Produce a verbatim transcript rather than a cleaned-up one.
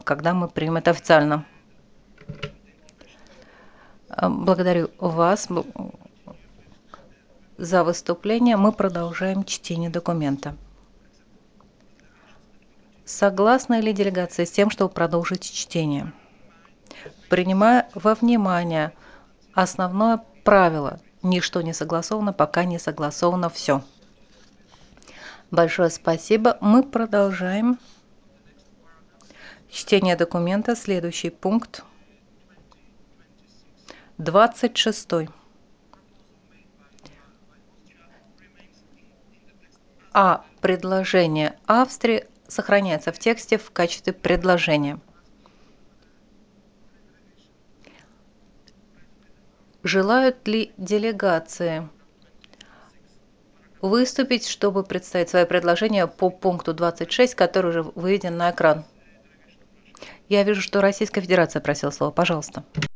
когда мы примем это официально. Благодарю вас за выступление. Мы продолжаем чтение документа. Согласна ли делегация с тем, чтобы продолжить чтение? Принимая во внимание основное правило «ничто не согласовано, пока не согласовано все». Большое спасибо. Мы продолжаем чтение документа. Следующий пункт. двадцать шесть. А предложение Австрии сохраняется в тексте в качестве предложения. Желают ли делегации выступить, чтобы представить свое предложение по пункту двадцать шесть, который уже выведен на экран? Я вижу, что Российская Федерация просила слово. Пожалуйста.